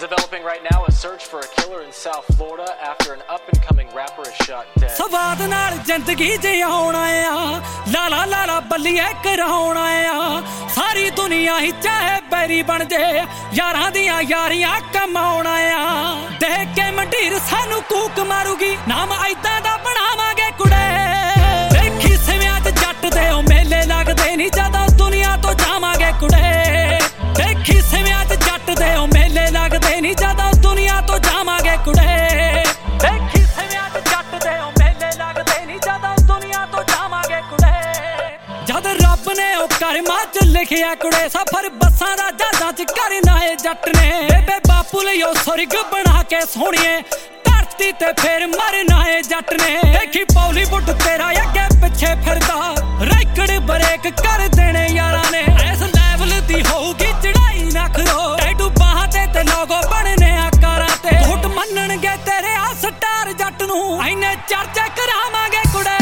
Developing right now, a search for a killer in South Florida after an up-and-coming rapper is shot dead. ਸਵਾਦ ਨਾਲ ਜ਼ਿੰਦਗੀ ਜਿਉਣਾ ਆ ਲਾਲਾ ਲਾਲਾ ਬੱਲੀਏ ਕਰਾਉਣਾ ਆ ਸਾਰੀ ਦੁਨੀਆ ਹੀ ਚਾਹੇ ਬੈਰੀ ਬਣ ਜੇ ਯਾਰਾਂ ਦੀਆਂ ਯਾਰੀਆਂ ਕਮਾਉਣਾ ਆ ਦੇਖ ਕੇ ਮੰਡੀਰ ਸਾਨੂੰ ਕੂਕ ਮਾਰੂਗੀ ਨਾਮ ਐਦਾਂ ਦਾ ਬਣਾਵਾਂਗੇ ਕੁੜੇ ਦੇਖੀ ਸਿਵਿਆਂ 'ਚ ਜੱਟ ਦੇ ਉਹ ਮੇਲੇ ਲੱਗਦੇ ਨਹੀਂ ਜਦੋਂ ਦੁਨੀਆ ਤੋਂ ਜਾਵਾਂਗੇ ਕੁੜੇ ਦੇਖੀ ਸਿਵਿਆਂ 'ਚ ਜੱਟ ਦੇ ਉਹ ਮੇਲੇ ਲੱਗਦੇ ਨਹੀਂ ਜਦੋਂ ਦੁਨੀਆ ਤੋਂ ਜਾਵਾਂਗੇ ਕੁੜੇ ਦੇਖੀ ਸਿਵਿਆਂ 'ਚ ਜੱਟ ਦੇ ਉਹ ਮੇਲੇ ਲੱਗਦੇ ਨਹੀਂ ਜਦੋਂ ਦੁਨੀਆ ਤੋਂ ਜਾਵਾਂਗੇ ਕੁੜੇ ਜਦ ਰੱਬ ਨੇ ਉਹ ਕਰਮਾਂ 'ਚ ਲਿਖਿਆ ਕੁੜੇ ਸਫ਼ਰ ਬੱਸਾਂ ਦਾ ਜਹਾਜ਼ਾਂ 'ਚ ਕਰਨਾ ਏ ਜੱਟ ਨੇ ਬੇਬੇ ਬਾਪੂ ਲਈ ਉਹ ਸੁਰਗ ਬਣਾ ਕੇ ਸੋਹਣੀਏ ਧਰਤੀ ਤੇ ਫੇਰ ਮਰਨਾ ਏ ਜੱਟ ਨੇ ਦੇਖੀ ਬਾਲੀਵੁੱਡ ਤੇਰਾ ਅੱਗੇ ਪਿੱਛੇ ਫਿਰਦਾ ਰੈਕਡ ਬ੍ਰੇਕ ਕਰ ਦੇਣੇ ਯਾਰਾਂ ਨੇ ਇਸ ਲੈਵਲ ਦੀ ਹੋਊਗੀ ਚੜਾਈ ਨਾ ਖਰੋ ਟੈਟੂ ਬਾਹਾਂ ਤੇ ਲੋਗੋ ਬਣਨੇ ਆ ਕਾਰਾਂ ਤੇ ਝੂਠ ਮੰਨਣਗੇ ਤੇਰੇ ਆ ਸਟਾਰ ਜੱਟ ਨੂੰ ਐਨੇ ਚਰਚੇ ਕਰਾਵਾਂਗੇ ਕੁੜੇ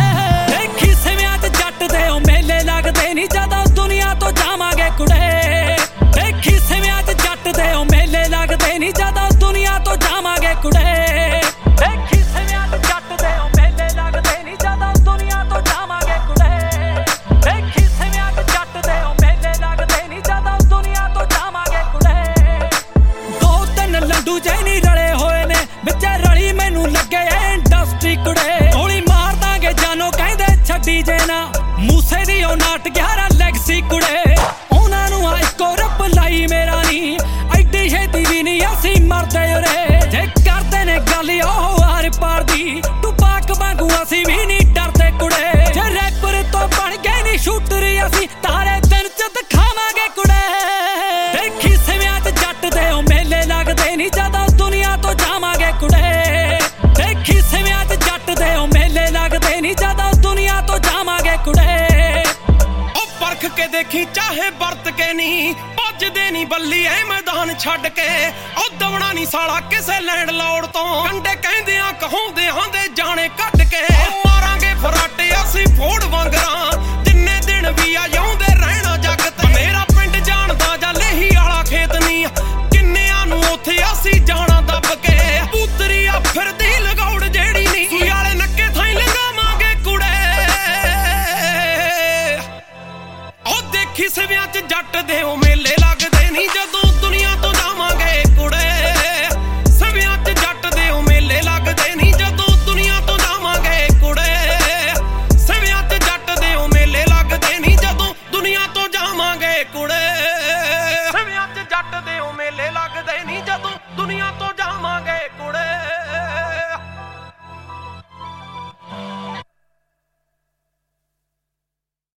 ਦੇਖੀ ਸਿਵਿਆਂ 'ਚ ਜੱਟ ਦੇ ਉਹ ਮੇਲੇ ਲੱਗਦੇ ਨਹੀਂ ਜਦੋਂ ਦੁਨੀਆ ਤੋਂ ਜਾਵਾਂਗੇ ਕੁੜੇ ਦੇਖੀ ਸਿਵਿਆਂ 'ਚ ਜੱਟ ਦੇ ਉਹ ਮੇਲੇ ਲੱਗਦੇ ਨਹੀਂ ਜਦੋਂ ਦੁਨੀਆ ਤੋਂ ਜਾਵਾਂਗੇ ਕੁੜੇ ਦੇਖੀ ਸਿਵਿਆਂ 'ਚ ਜੱਟ ਦੇ ਉਹ ਮੇਲੇ ਲੱਗਦੇ ਨਹੀਂ ਜਦੋਂ ਦੁਨੀਆ ਤੋਂ ਜਾਵਾਂਗੇ ਕੁੜੇ ਦੇਖੀ ਸਿਵਿਆਂ 'ਚ ਜੱਟ ਦੇ ਉਹ ਮੇਲੇ ਲੱਗਦੇ ਨਹੀਂ ਜਦੋਂ ਦੁਨੀਆ ਤੋਂ ਜਾਵਾਂਗੇ ਕੁੜੇ ਦੋ ਤਿੰਨ ਲੰਡੂ ਜੇ ਨਹੀਂ ਰਲੇ ਹੋਏ ਨੇ ਵਿੱਚ ਰਲੀ ਮੈਨੂੰ ਲੱਗੇ ਇੰਡਸਟਰੀ ਕੁੜੇ ਗੋਲੀ ਮਾਰ ਦਾਂਗੇ ਜਾਨੋ ਕਹਿੰਦੇ ਛੱਡੀ ਜੇ ਨਾ ਮੂਸੇ ਦੀ ਉਹ ਨਾਟ 11 ਲੈਗਸੀ ਕੁੜੇ ਉਹਨਾਂ ਨੂੰ ਆ ਇੱਕੋ ਰੱਬ ਲਾਈ ਮੇਰਾ ਨੀ ਐਡੀ ਛੇਤੀ ਵੀ ਨਹੀਂ ਅਸੀਂ ਮਰਦੇ ਉਰੇ ਜੇ ਕਰਦੇ ਨੇ ਗੱਲ ਉਹ ਆਰ ਪਾਰ ਦੀ ਤੂੰ ਪਾਕ ਵਾਂਗੂ ਅਸੀਂ ਵੀ ਨਹੀਂ ਡਰਦੇ ਕੁੜੇ ਜੇ ਰੈਪਰ ਤੋਂ ਬਣ ਗਏ ਨਹੀਂ ਸ਼ੂਟਰ ਅਸੀਂ ਤਾਰੇ ਦਿਨ 'ਚ ਦਿਖਾਵਾਂਗੇ ਕੁੜੇ ਦੇਖੀ ਸਿਵਿਆਂ 'ਚ ਜੱਟ ਦੇ ਉਹ ਮੇਲੇ ਲੱਗਦੇ ਨਹੀਂ ਜਦੋਂ ਦੁਨੀਆ ਤੋਂ ਜਾਵਾਂਗੇ ਕੁੜੇ ਦੇਖੀ ਸਿਵਿਆਂ 'ਚ ਜੱਟ ਦੇ ਉਹ ਮੇਲੇ ਲੱਗਦੇ ਨਹੀਂ ਜਦੋਂ ਦੁਨੀਆ ਤੋਂ ਜਾਵਾਂਗੇ ਕੁੜੇ ਉਹ ਪਰਖ ਕੇ ਦੇਖੀ ਚਾਹੇ ਵਰਤ ਕੇ ਨਹੀਂ ਭੱਜਦੇ ਨਹੀਂ ਬੱਲੀ ਐ ਮੈਦਾਨ ਛੱਡ ਕੇ ਉਹ ਦਵਣਾ ਨਹੀਂ ਸਾਲਾ ਕਿਸੇ ਲੈਂਡ ਲੋੜ ਤੋਂ ਕੰਡੇ ਕਹਿੰਦਿਆਂ ਕਹਾਉਂਦਿਆਂ ਦੇ ਜਾਣੇ ਕੱਢ ਕੇ ਮਾਰਾਂਗੇ ਫਰਾਟੇ ਅਸੀਂ ਫੋੜ ਵਾਂਗਰਾਂ ਜਿੰਨੇ ਦਿਨ ਵੀ ਆ ਜਾਉਂਦੇ ਰਹਿਣਾ ਜੱਗ ਤੇ ਮੇਰਾ ਪਿੰਡ ਜਾਣਦਾ ਜਾਂ ਲੇਹੀ ਵਾਲਾ ਖੇਤ ਨਹੀਂ ਕਿੰਨਿਆਂ ਨੂੰ ਉੱਥੇ ਅਸੀਂ ਜਾਣਾ ਦੱਬ ਕੇ ਪੁੱਤਰੀ ਆ ਫਿਰਦੀ ਲਗੌੜ ਜਿਹੜੀ ਨਹੀਂ ਸੂਈ ਵਾਲੇ ਨੱਕੇ ਥਾਈ ਲੰਗਾਵਾਂਗੇ ਕੁੜੇ ਉਹ ਦੇਖੀ ਸਿਵਿਆਂ 'ਚ ਜੱਟ ਦੇ ਉਹ ਮੇਲੇ